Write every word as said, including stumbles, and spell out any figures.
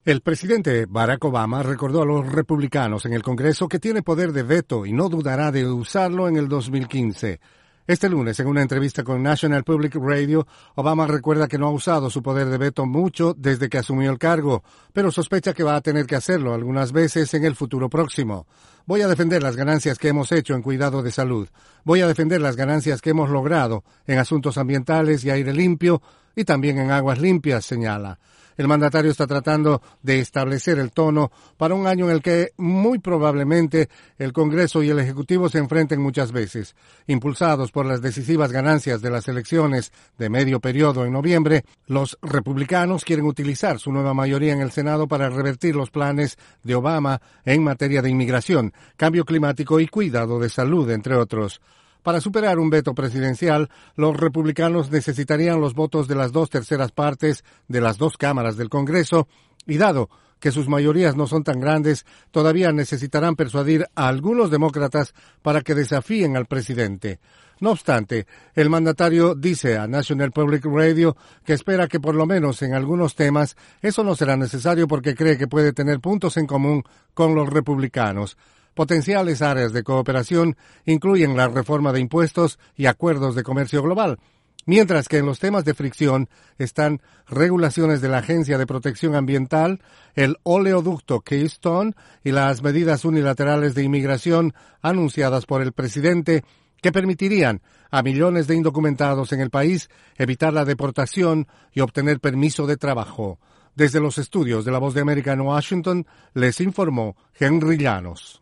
El presidente Barack Obama recordó a los republicanos en el Congreso que tiene poder de veto y no dudará de usarlo en el dos mil quince. Este lunes, en una entrevista con National Public Radio, Obama recuerda que no ha usado su poder de veto mucho desde que asumió el cargo, pero sospecha que va a tener que hacerlo algunas veces en el futuro próximo. Voy a defender las ganancias que hemos hecho en cuidado de salud. Voy a defender las ganancias que hemos logrado en asuntos ambientales y aire limpio y también en aguas limpias, señala. El mandatario está tratando de establecer el tono para un año en el que muy probablemente el Congreso y el Ejecutivo se enfrenten muchas veces. Impulsados por las decisivas ganancias de las elecciones de medio periodo en noviembre, los republicanos quieren utilizar su nueva mayoría en el Senado para revertir los planes de Obama en materia de inmigración, cambio climático y cuidado de salud, entre otros. Para superar un veto presidencial, los republicanos necesitarían los votos de las dos terceras partes de las dos cámaras del Congreso y, dado que sus mayorías no son tan grandes, todavía necesitarán persuadir a algunos demócratas para que desafíen al presidente. No obstante, el mandatario dice a National Public Radio que espera que por lo menos en algunos temas eso no será necesario porque cree que puede tener puntos en común con los republicanos. Potenciales áreas de cooperación incluyen la reforma de impuestos y acuerdos de comercio global, mientras que en los temas de fricción están regulaciones de la Agencia de Protección Ambiental, el oleoducto Keystone y las medidas unilaterales de inmigración anunciadas por el presidente que permitirían a millones de indocumentados en el país evitar la deportación y obtener permiso de trabajo. Desde los estudios de La Voz de América en Washington, les informó Henry Llanos.